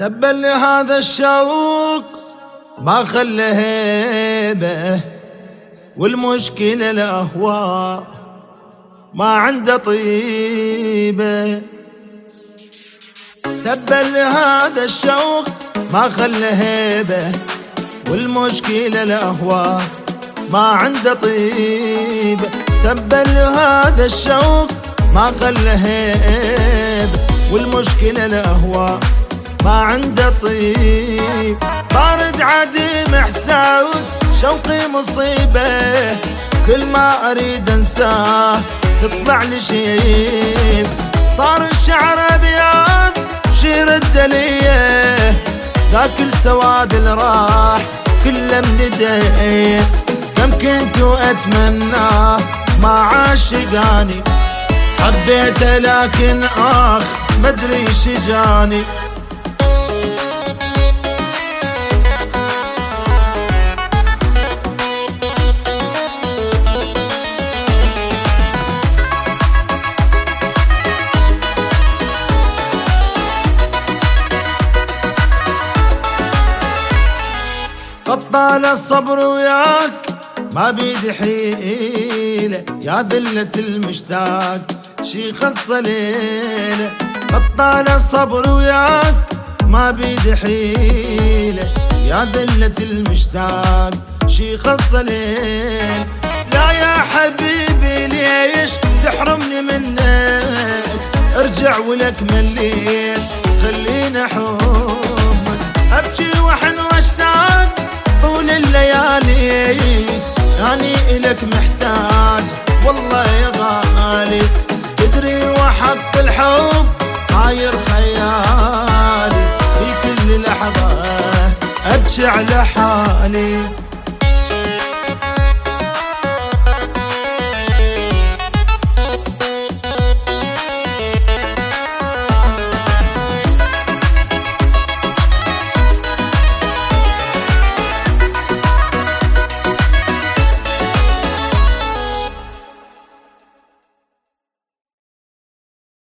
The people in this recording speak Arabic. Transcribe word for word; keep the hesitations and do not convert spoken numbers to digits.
تبا لهذا الشوق ما خلى هيبه، والمشكلة الأهواء ما عنده طيبة. تبا لهذا الشوق ما خلى هيبه، والمشكلة الأهواء ما عنده طيبة. تبا لهذا الشوق ما خلى هيبه، والمشكلة الأهواء ما عنده طيب. بارد عديم احساس شوقي مصيبة، كل ما اريد انساه تطلع لي شيب. صار الشعر ابيض شير الدلية، ذاك السواد اللي راح كله من ايديه. كم كنت اتمناه ما عاشقاني، حبيته لكن اخ مدري شجاني. قد طال الصبر وياك ما بيد حيلة، يا ذلة المشتاق شي خلص ليلة. قد طال الصبر وياك ما بيد حيلة، يا ذلة المشتاق شي خلص ليلة. لا يا حبيبي ليش تحرمني منك، ارجع ولك مليت خلينا حبك. ابكي وحن واشتاق طول الليالي، أني إلك محتاج والله يا غالي. تدري وحق الحب صاير خيالي، في كل لحظة أبكي على حالي.